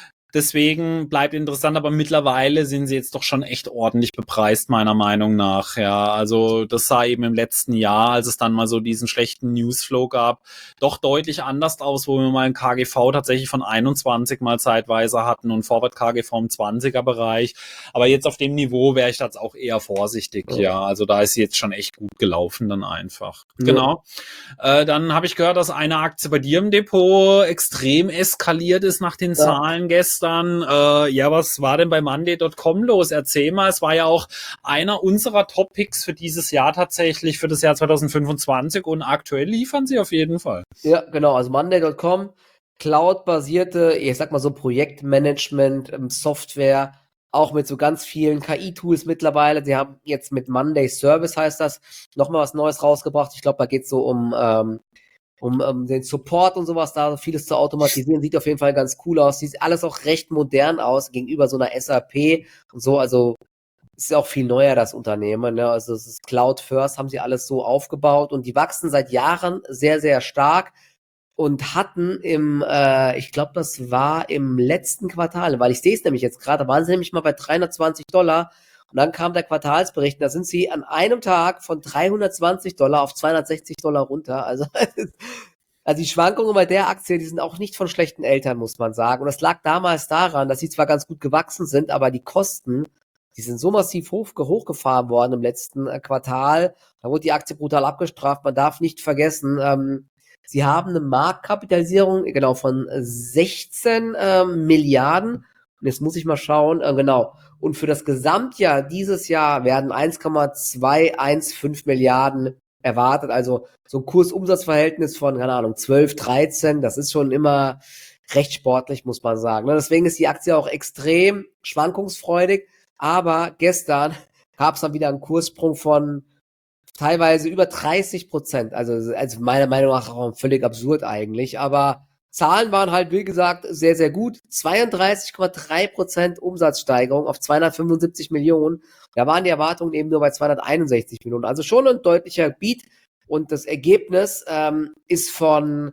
Deswegen bleibt interessant, aber mittlerweile sind sie jetzt doch schon echt ordentlich bepreist, meiner Meinung nach. Ja, also das sah eben im letzten Jahr, als es dann mal so diesen schlechten Newsflow gab, doch deutlich anders aus, wo wir mal ein K G V tatsächlich von einundzwanzig mal zeitweise hatten und Forward K G V im zwanziger Bereich. Aber jetzt auf dem Niveau wäre ich jetzt auch eher vorsichtig. Ja, ja. Also da ist sie jetzt schon echt gut gelaufen dann einfach. Ja. Genau. Äh, dann habe ich gehört, dass eine Aktie bei dir im Depot extrem eskaliert ist nach den ja. Zahlen gestern. Äh, ja, was war denn bei Monday Punkt com los? Erzähl mal, es war ja auch einer unserer Top-Picks für dieses Jahr tatsächlich, für das Jahr zweitausendfünfundzwanzig und aktuell liefern sie auf jeden Fall. Ja, genau, also Monday Punkt com, Cloud-basierte, ich sag mal so Projektmanagement, Software, auch mit so ganz vielen K I-Tools mittlerweile. Sie haben jetzt mit Monday Service, heißt das, nochmal was Neues rausgebracht. Ich glaube, da geht es so um ähm, um um den Support und sowas, da vieles zu automatisieren. Sieht auf jeden Fall ganz cool aus. Sieht alles auch recht modern aus gegenüber so einer S A P und so. Also ist ja auch viel neuer, das Unternehmen. Ne? Also es ist Cloud First, haben sie alles so aufgebaut und die wachsen seit Jahren sehr, sehr stark und hatten im, äh, ich glaube, das war im letzten Quartal, weil ich sehe es nämlich jetzt gerade, da waren sie nämlich mal bei dreihundertzwanzig Dollar. Und dann kam der Quartalsbericht, und da sind sie an einem Tag von dreihundertzwanzig Dollar auf zweihundertsechzig Dollar runter. Also, also die Schwankungen bei der Aktie, die sind auch nicht von schlechten Eltern, muss man sagen. Und das lag damals daran, dass sie zwar ganz gut gewachsen sind, aber die Kosten, die sind so massiv hoch, hochgefahren worden im letzten äh, Quartal. Da wurde die Aktie brutal abgestraft. Man darf nicht vergessen, ähm, sie haben eine Marktkapitalisierung, genau, von sechzehn ähm, Milliarden. Und jetzt muss ich mal schauen, äh, genau. Und für das Gesamtjahr dieses Jahr werden eins Komma zweihundertfünfzehn Milliarden erwartet. Also so ein Kursumsatzverhältnis von, keine Ahnung, zwölf, dreizehn. Das ist schon immer recht sportlich, muss man sagen. Deswegen ist die Aktie auch extrem schwankungsfreudig. Aber gestern gab es dann wieder einen Kurssprung von teilweise über dreißig Prozent. Also, also meiner Meinung nach auch völlig absurd eigentlich. Aber Zahlen waren halt, wie gesagt, sehr, sehr gut. zweiunddreißig Komma drei Prozent Umsatzsteigerung auf zweihundertfünfundsiebzig Millionen. Da waren die Erwartungen eben nur bei zweihunderteinundsechzig Millionen. Also schon ein deutlicher Beat. Und das Ergebnis ähm, ist von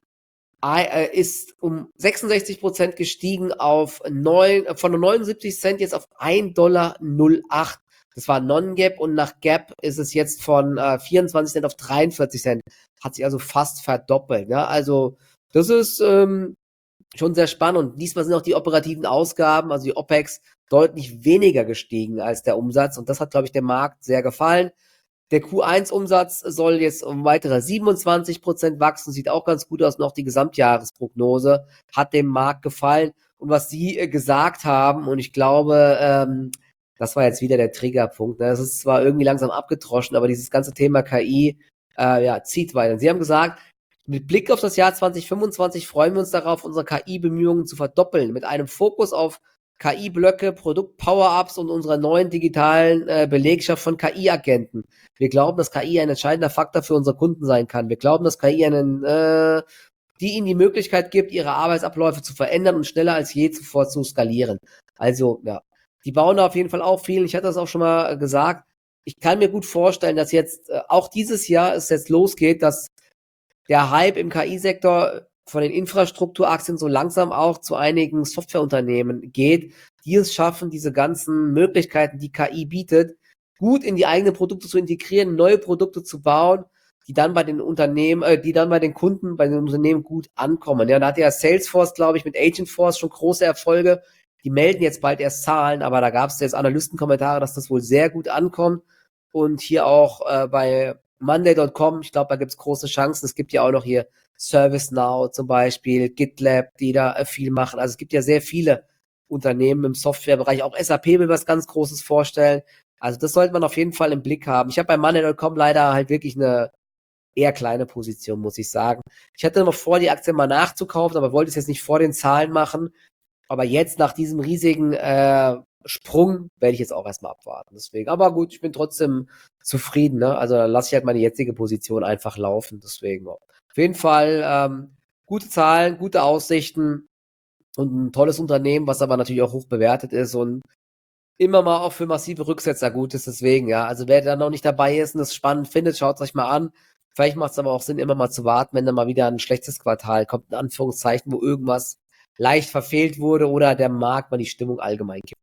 äh, ist um sechsundsechzig Prozent gestiegen auf neun, von neunundsiebzig Cent jetzt auf ein Komma null acht Dollar. Das war Non-Gap und nach Gap ist es jetzt von äh, vierundzwanzig Cent auf dreiundvierzig Cent. Hat sich also fast verdoppelt. Ne? Also das ist ähm, schon sehr spannend. Und diesmal sind auch die operativen Ausgaben, also die OPEX, deutlich weniger gestiegen als der Umsatz. Und das hat, glaube ich, dem Markt sehr gefallen. Der Q eins Umsatz soll jetzt um weitere siebenundzwanzig Prozent wachsen. Sieht auch ganz gut aus. Und auch die Gesamtjahresprognose hat dem Markt gefallen. Und was Sie äh, gesagt haben, und ich glaube, ähm, das war jetzt wieder der Triggerpunkt. Ne? Das ist zwar irgendwie langsam abgetroschen, aber dieses ganze Thema K I äh, ja, zieht weiter. Sie haben gesagt, mit Blick auf das Jahr zwanzig fünfundzwanzig freuen wir uns darauf, unsere K I-Bemühungen zu verdoppeln, mit einem Fokus auf K I-Blöcke, Produkt-Power-Ups und unserer neuen digitalen äh, Belegschaft von K I-Agenten. Wir glauben, dass K I ein entscheidender Faktor für unsere Kunden sein kann. Wir glauben, dass K I einen, äh, die ihnen die Möglichkeit gibt, ihre Arbeitsabläufe zu verändern und schneller als je zuvor zu skalieren. Also, ja, die bauen da auf jeden Fall auch viel. Ich hatte das auch schon mal äh, gesagt. Ich kann mir gut vorstellen, dass jetzt äh, auch dieses Jahr es jetzt losgeht, dass der Hype im K I-Sektor von den Infrastrukturaktien so langsam auch zu einigen Softwareunternehmen geht, die es schaffen, diese ganzen Möglichkeiten, die K I bietet, gut in die eigenen Produkte zu integrieren, neue Produkte zu bauen, die dann bei den Unternehmen, äh, die dann bei den Kunden, bei den Unternehmen gut ankommen. Ja, da hat ja Salesforce, glaube ich, mit Agentforce schon große Erfolge. Die melden jetzt bald erst Zahlen, aber da gab es jetzt Analystenkommentare, dass das wohl sehr gut ankommt. Und hier auch äh, bei Monday Punkt com, ich glaube, da gibt's große Chancen. Es gibt ja auch noch hier ServiceNow zum Beispiel, GitLab, die da äh, viel machen. Also es gibt ja sehr viele Unternehmen im Softwarebereich. Auch S A P will was ganz Großes vorstellen. Also das sollte man auf jeden Fall im Blick haben. Ich habe bei Monday Punkt com leider halt wirklich eine eher kleine Position, muss ich sagen. Ich hatte noch vor, die Aktie mal nachzukaufen, aber wollte es jetzt nicht vor den Zahlen machen. Aber jetzt nach diesem riesigen äh, Sprung werde ich jetzt auch erstmal abwarten. Deswegen, aber gut, ich bin trotzdem zufrieden. Ne? Also dann lasse ich halt meine jetzige Position einfach laufen. Deswegen auf jeden Fall ähm, gute Zahlen, gute Aussichten und ein tolles Unternehmen, was aber natürlich auch hoch bewertet ist und immer mal auch für massive Rücksetzer gut ist. Deswegen, ja, also wer da noch nicht dabei ist und das spannend findet, schaut es euch mal an. Vielleicht macht es aber auch Sinn, immer mal zu warten, wenn dann mal wieder ein schlechtes Quartal kommt, in Anführungszeichen, wo irgendwas leicht verfehlt wurde oder der Markt mal die Stimmung allgemein kippt.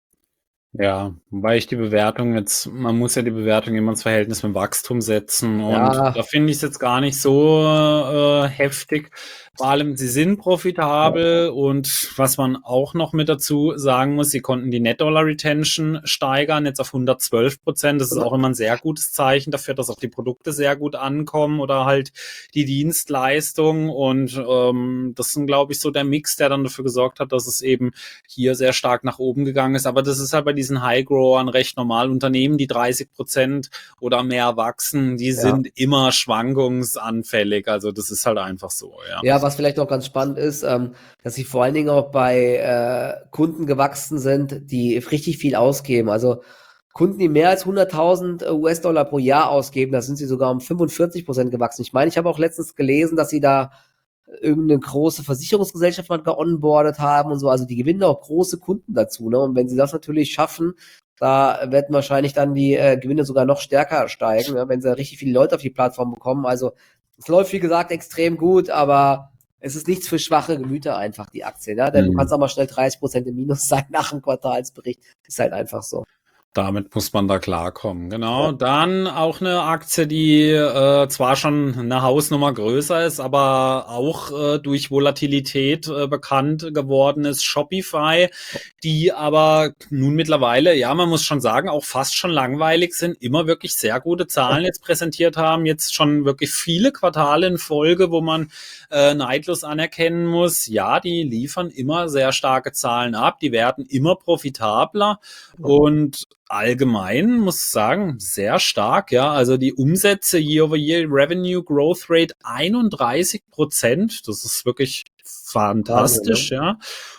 Ja, wobei ich die Bewertung jetzt, man muss ja die Bewertung immer ins Verhältnis mit dem Wachstum setzen und Ja, da finde ich es jetzt gar nicht so äh, heftig. Vor allem, sie sind profitabel und was man auch noch mit dazu sagen muss, sie konnten die Net-Dollar-Retention steigern, jetzt auf hundertzwölf Prozent. Das ist auch immer ein sehr gutes Zeichen dafür, dass auch die Produkte sehr gut ankommen oder halt die Dienstleistung und ähm, das ist, glaube ich, so der Mix, der dann dafür gesorgt hat, dass es eben hier sehr stark nach oben gegangen ist. Aber das ist halt bei diesen High-Growern recht normal. Unternehmen, die dreißig Prozent oder mehr wachsen, die ja. sind immer schwankungsanfällig. Also das ist halt einfach so, ja. Ja, was vielleicht noch ganz spannend ist, ähm, dass sie vor allen Dingen auch bei äh, Kunden gewachsen sind, die richtig viel ausgeben. Also Kunden, die mehr als hunderttausend U S-Dollar pro Jahr ausgeben, da sind sie sogar um fünfundvierzig Prozent gewachsen. Ich meine, ich habe auch letztens gelesen, dass sie da irgendeine große Versicherungsgesellschaft mal geonboardet haben und so. Also die gewinnen auch große Kunden dazu. Ne? Und wenn sie das natürlich schaffen, da werden wahrscheinlich dann die äh, Gewinne sogar noch stärker steigen, ne? Wenn sie richtig viele Leute auf die Plattform bekommen. Also es läuft, wie gesagt, extrem gut, aber es ist nichts für schwache Gemüter einfach, die Aktie. Ne? Denn Mhm. du kannst auch mal schnell dreißig Prozent im Minus sein nach dem Quartalsbericht. Ist halt einfach so. Damit muss man da klarkommen, genau. Ja. Dann auch eine Aktie, die äh, zwar schon eine Hausnummer größer ist, aber auch äh, durch Volatilität äh, bekannt geworden ist, Shopify, die aber nun mittlerweile, ja, man muss schon sagen, auch fast schon langweilig sind, immer wirklich sehr gute Zahlen jetzt präsentiert haben, jetzt schon wirklich viele Quartale in Folge, wo man äh, neidlos anerkennen muss, ja, die liefern immer sehr starke Zahlen ab, die werden immer profitabler und allgemein muss ich sagen, sehr stark, ja. Also die Umsätze Year-over-Year Revenue Growth Rate einunddreißig Prozent. Das ist wirklich fantastisch, Wahnsinn, ne? Ja.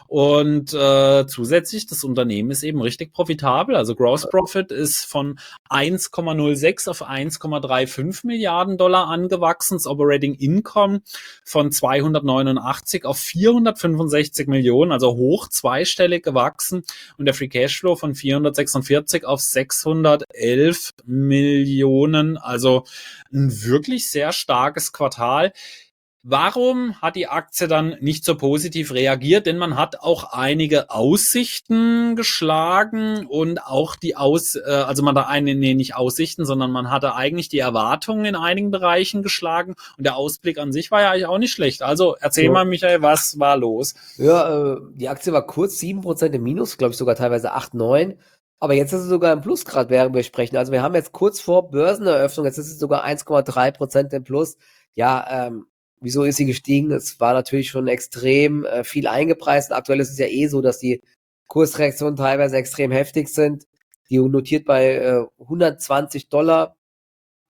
Und äh, zusätzlich, das Unternehmen ist eben richtig profitabel. Also Gross Profit ist von eins Komma null sechs auf eins Komma fünfunddreißig Milliarden Dollar angewachsen. Das Operating Income von zweihundertneunundachtzig auf vierhundertfünfundsechzig Millionen, also hoch zweistellig gewachsen. Und der Free Cashflow von vierhundertsechsundvierzig auf sechshundertelf Millionen. Also ein wirklich sehr starkes Quartal. Warum hat die Aktie dann nicht so positiv reagiert? Denn man hat auch einige Aussichten geschlagen und auch die Aus, äh, also man da eine, nee, nicht Aussichten, sondern man hatte eigentlich die Erwartungen in einigen Bereichen geschlagen und der Ausblick an sich war ja eigentlich auch nicht schlecht. Also erzähl ja. mal, Michael, was war los? Ja, äh, die Aktie war kurz sieben Prozent im Minus, glaube ich sogar teilweise acht, neun. Aber jetzt ist es sogar im Plus gerade, während wir sprechen. Also wir haben jetzt kurz vor Börseneröffnung, jetzt ist es sogar eins Komma drei Prozent im Plus. Ja, ähm, wieso ist sie gestiegen? Es war natürlich schon extrem äh, viel eingepreist. Aktuell ist es ja eh so, dass die Kursreaktionen teilweise extrem heftig sind. Die notiert bei äh, hundertzwanzig Dollar.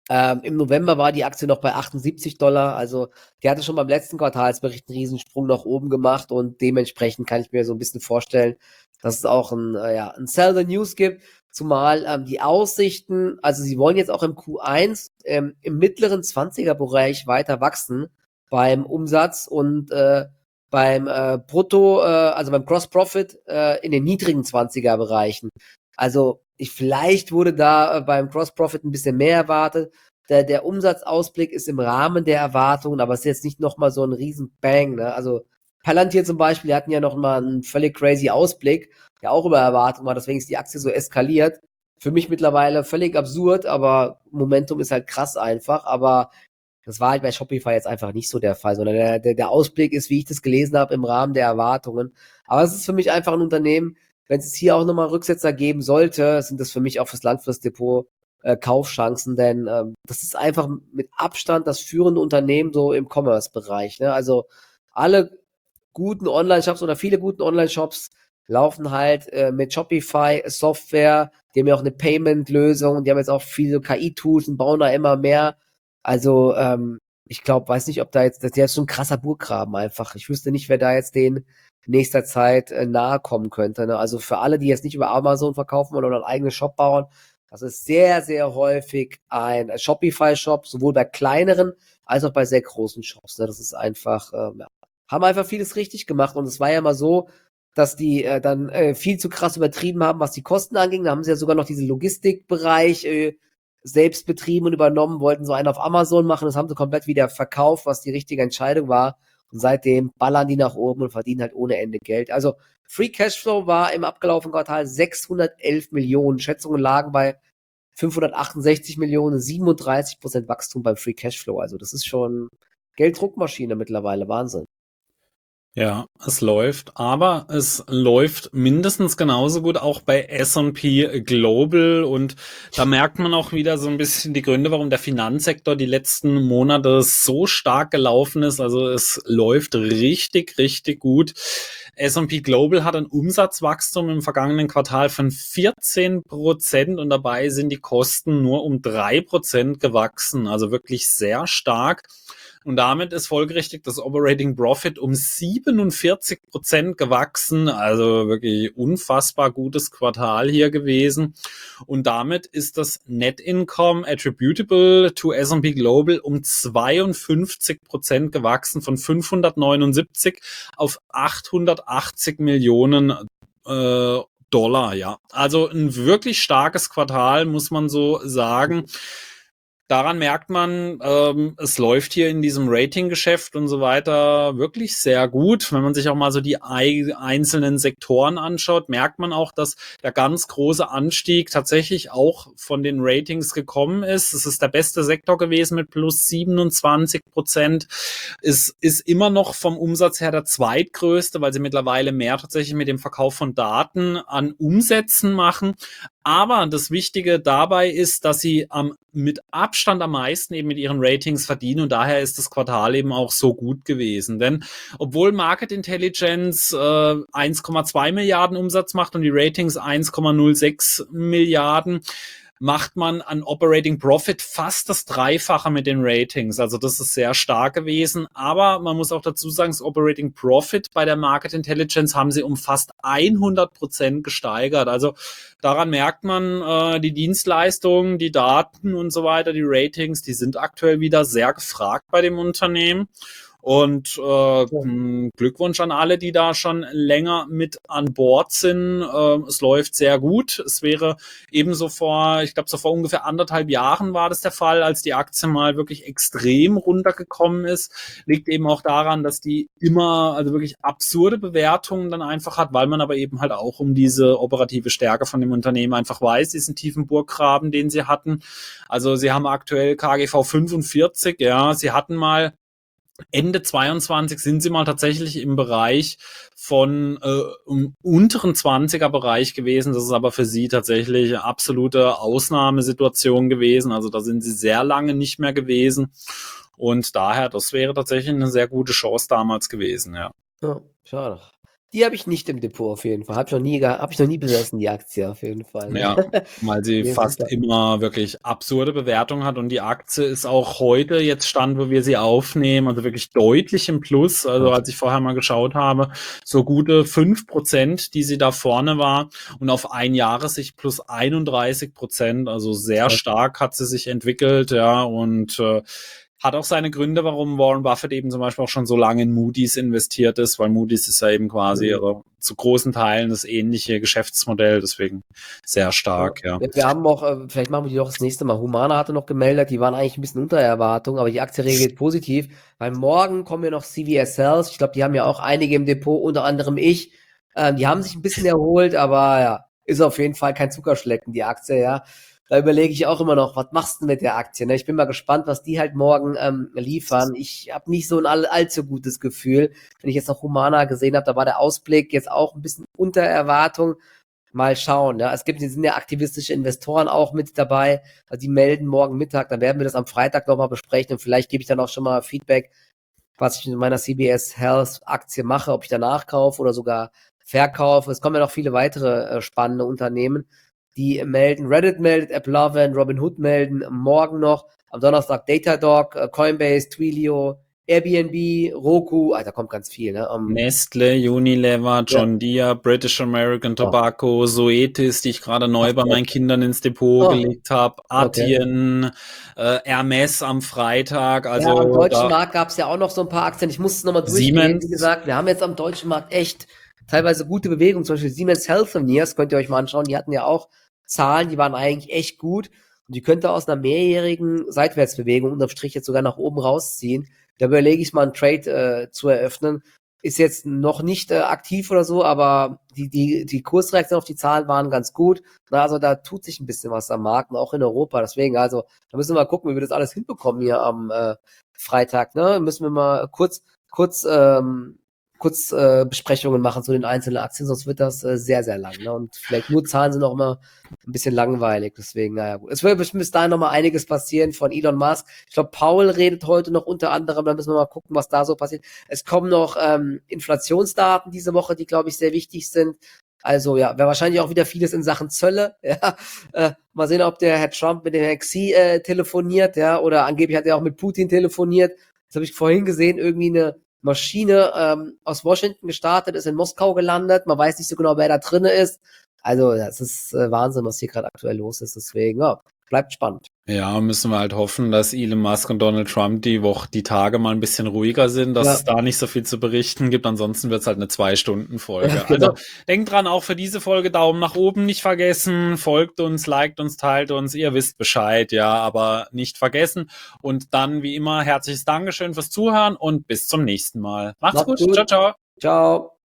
Ähm, Im November war die Aktie noch bei achtundsiebzig Dollar. Also die hatte schon beim letzten Quartalsbericht einen Riesensprung nach oben gemacht und dementsprechend kann ich mir so ein bisschen vorstellen, dass es auch ein, äh, ja, ein Sell the News gibt. Zumal ähm, die Aussichten, also sie wollen jetzt auch im Q eins ähm, im mittleren zwanziger-Bereich weiter wachsen beim Umsatz und äh, beim äh, Brutto, äh, also beim Gross Profit äh, in den niedrigen zwanziger-Bereichen. Also ich, vielleicht wurde da äh, beim Gross Profit ein bisschen mehr erwartet. Der, der Umsatzausblick ist im Rahmen der Erwartungen, aber es ist jetzt nicht nochmal so ein riesen Bang. Ne? Also Palantir zum Beispiel, die hatten ja noch mal einen völlig crazy Ausblick, der auch über Erwartungen war, deswegen ist die Aktie so eskaliert. Für mich mittlerweile völlig absurd, aber Momentum ist halt krass einfach. Aber das war halt bei Shopify jetzt einfach nicht so der Fall, sondern der, der, der Ausblick ist, wie ich das gelesen habe, im Rahmen der Erwartungen. Aber es ist für mich einfach ein Unternehmen, wenn es hier auch nochmal Rücksetzer geben sollte, sind das für mich auch fürs Langfristdepot äh, Kaufchancen, denn ähm, das ist einfach mit Abstand das führende Unternehmen so im Commerce-Bereich. Ne? Also alle guten Online-Shops oder viele guten Online-Shops laufen halt äh, mit Shopify Software, die haben ja auch eine Payment-Lösung, die haben jetzt auch viele K I-Tools und bauen da immer mehr. Also ähm, ich glaube, weiß nicht, ob da jetzt, das ist jetzt so ein krasser Burggraben einfach. Ich wüsste nicht, wer da jetzt den in nächster Zeit äh, nahe kommen könnte. Ne? Also für alle, die jetzt nicht über Amazon verkaufen wollen oder einen eigenen Shop bauen, das ist sehr, sehr häufig ein Shopify-Shop, sowohl bei kleineren als auch bei sehr großen Shops. Ne? Das ist einfach, ähm, ja, haben einfach vieles richtig gemacht und es war ja mal so, dass die äh, dann äh, viel zu krass übertrieben haben, was die Kosten anging. Da haben sie ja sogar noch diesen Logistikbereich äh, selbst betrieben und übernommen, wollten so einen auf Amazon machen, das haben sie komplett wieder verkauft, was die richtige Entscheidung war. Und seitdem ballern die nach oben und verdienen halt ohne Ende Geld. Also Free Cashflow war im abgelaufenen Quartal sechshundertelf Millionen. Schätzungen lagen bei fünfhundertachtundsechzig Millionen, siebenunddreißig Prozent Wachstum beim Free Cashflow. Also das ist schon Gelddruckmaschine mittlerweile, Wahnsinn. Ja, es läuft, aber es läuft mindestens genauso gut auch bei S und P Global und da merkt man auch wieder so ein bisschen die Gründe, warum der Finanzsektor die letzten Monate so stark gelaufen ist. Also es läuft richtig, richtig gut. S und P Global hat ein Umsatzwachstum im vergangenen Quartal von vierzehn Prozent und dabei sind die Kosten nur um drei Prozent gewachsen, also wirklich sehr stark. Und damit ist folgerichtig das Operating Profit um siebenundvierzig Prozent gewachsen. Also wirklich unfassbar gutes Quartal hier gewesen. Und damit ist das Net Income attributable to S und P Global um zweiundfünfzig Prozent gewachsen, von fünfhundertneunundsiebzig auf achthundertachtzig Millionen äh, Dollar. Ja, also ein wirklich starkes Quartal, muss man so sagen. Daran merkt man, ähm, es läuft hier in diesem Ratinggeschäft und so weiter wirklich sehr gut. Wenn man sich auch mal so die einzelnen Sektoren anschaut, merkt man auch, dass der ganz große Anstieg tatsächlich auch von den Ratings gekommen ist. Es ist der beste Sektor gewesen mit plus siebenundzwanzig Prozent. Es ist immer noch vom Umsatz her der zweitgrößte, weil sie mittlerweile mehr tatsächlich mit dem Verkauf von Daten an Umsätzen machen. Aber das Wichtige dabei ist, dass sie am, mit Abstand am meisten eben mit ihren Ratings verdienen und daher ist das Quartal eben auch so gut gewesen. Denn obwohl Market Intelligence äh, eins Komma zwei Milliarden Umsatz macht und die Ratings eins Komma null sechs Milliarden, macht man an Operating Profit fast das Dreifache mit den Ratings. Also das ist sehr stark gewesen. Aber man muss auch dazu sagen, das Operating Profit bei der Market Intelligence haben sie um fast hundert Prozent gesteigert. Also daran merkt man, äh, die Dienstleistungen, die Daten und so weiter, die Ratings, die sind aktuell wieder sehr gefragt bei dem Unternehmen. Und äh, Glückwunsch an alle, die da schon länger mit an Bord sind. Äh, es läuft sehr gut. Es wäre ebenso vor, ich glaube, so vor ungefähr anderthalb Jahren war das der Fall, als die Aktie mal wirklich extrem runtergekommen ist. Liegt eben auch daran, dass die immer, also wirklich absurde Bewertungen dann einfach hat, weil man aber eben halt auch um diese operative Stärke von dem Unternehmen einfach weiß, diesen tiefen Burggraben, den sie hatten. Also sie haben aktuell K G V fünfundvierzig, ja, sie hatten mal Ende zweiundzwanzig sind sie mal tatsächlich im Bereich von äh, im unteren zwanziger Bereich gewesen. Das ist aber für sie tatsächlich eine absolute Ausnahmesituation gewesen. Also da sind sie sehr lange nicht mehr gewesen. Und daher, das wäre tatsächlich eine sehr gute Chance damals gewesen, ja. Ja, schade. Die habe ich nicht im Depot auf jeden Fall. Habe ich noch nie, ge- hab ich noch nie besessen, die Aktie auf jeden Fall. Ne? Ja, weil sie Nee, fast super. immer wirklich absurde Bewertungen hat und die Aktie ist auch heute jetzt Stand, wo wir sie aufnehmen, also wirklich deutlich im Plus. Also Krass. als ich vorher mal geschaut habe, so gute fünf Prozent, die sie da vorne war und auf ein Jahressicht plus einunddreißig Prozent, also sehr Krass. stark hat sie sich entwickelt, ja, und äh, hat auch seine Gründe, warum Warren Buffett eben zum Beispiel auch schon so lange in Moody's investiert ist, weil Moody's ist ja eben quasi Mhm. also zu großen Teilen das ähnliche Geschäftsmodell, deswegen sehr Ja. stark, ja. Wir, wir haben auch, äh, vielleicht machen wir die doch das nächste Mal. Humana hatte noch gemeldet, die waren eigentlich ein bisschen unter Erwartung, aber die Aktie reagiert positiv, weil morgen kommen ja noch C V S Health. Ich glaube, die haben ja auch einige im Depot, unter anderem ich. Ähm, die haben sich ein bisschen erholt, aber ja, ist auf jeden Fall kein Zuckerschlecken, die Aktie, ja. Da überlege ich auch immer noch, was machst du mit der Aktie? Ne? Ich bin mal gespannt, was die halt morgen ähm, liefern. Ich habe nicht so ein all, allzu gutes Gefühl. Wenn ich jetzt noch Humana gesehen habe, da war der Ausblick jetzt auch ein bisschen unter Erwartung. Mal schauen, ja. Es gibt, sind ja aktivistische Investoren auch mit dabei. Also die melden morgen Mittag, dann werden wir das am Freitag nochmal besprechen und vielleicht gebe ich dann auch schon mal Feedback, was ich mit meiner C B S Health Aktie mache, ob ich danach kaufe oder sogar verkaufe. Es kommen ja noch viele weitere äh, spannende Unternehmen, die melden. Reddit meldet, AppLovin, Robinhood melden morgen noch. Am Donnerstag Datadog, äh, Coinbase, Twilio, Airbnb, Roku. Ah, da kommt ganz viel, ne? Um, Nestle, Unilever, ja. John Deere, British American Oh. Tobacco, Zoetis, die ich gerade neu Ach, bei meinen Kindern ins Depot oh, gelegt habe, okay. Atien, äh, Hermes am Freitag, Ja, am also deutschen da Markt gab es ja auch noch so ein paar Aktien. Ich muss es nochmal durchgehen. Wie Siemens, gesagt, wir haben jetzt am deutschen Markt echt teilweise gute Bewegung. Zum Beispiel Siemens Healthineers, könnt ihr euch mal anschauen. Die hatten ja auch Zahlen, die waren eigentlich echt gut. Und die könnte aus einer mehrjährigen Seitwärtsbewegung unterm Strich jetzt sogar nach oben rausziehen. Da überlege ich mal, einen Trade äh, zu eröffnen. Ist jetzt noch nicht äh, aktiv oder so, aber die, die, die Kursreaktionen auf die Zahlen waren ganz gut. Na, also da tut sich ein bisschen was am Markt, und auch in Europa. Deswegen, also, da müssen wir mal gucken, wie wir das alles hinbekommen hier am äh, Freitag. Ne? Müssen wir mal kurz, kurz, ähm, kurz äh, Besprechungen machen zu den einzelnen Aktien, sonst wird das äh, sehr, sehr lang. Ne? Und vielleicht nur Zahlen sind auch immer ein bisschen langweilig. Deswegen, naja, gut. Es wird bis dahin noch mal einiges passieren von Elon Musk. Ich glaube, Paul redet heute noch unter anderem, da müssen wir mal gucken, was da so passiert. Es kommen noch ähm, Inflationsdaten diese Woche, die, glaube ich, sehr wichtig sind. Also ja, wäre wahrscheinlich auch wieder vieles in Sachen Zölle. Ja, äh, mal sehen, ob der Herr Trump mit dem Herrn Xi äh, telefoniert, ja, oder angeblich hat er auch mit Putin telefoniert. Das habe ich vorhin gesehen, irgendwie eine Maschine ähm, aus Washington gestartet, ist in Moskau gelandet. Man weiß nicht so genau, wer da drinne ist. Also das ist äh, Wahnsinn, was hier gerade aktuell los ist. Deswegen, ja, bleibt spannend. ja, müssen wir halt hoffen, dass Elon Musk und Donald Trump die Woche, die Tage mal ein bisschen ruhiger sind, dass Ja, es da nicht so viel zu berichten gibt. Ansonsten wird es halt eine Zwei-Stunden-Folge. ja, Also genau. denkt dran, auch für diese Folge Daumen nach oben nicht vergessen. Folgt uns, liked uns, teilt uns. Ihr wisst Bescheid, ja, aber nicht vergessen. Und dann, wie immer, herzliches Dankeschön fürs Zuhören und bis zum nächsten Mal. Macht's Macht's gut. Ciao, gut. ciao. Ciao.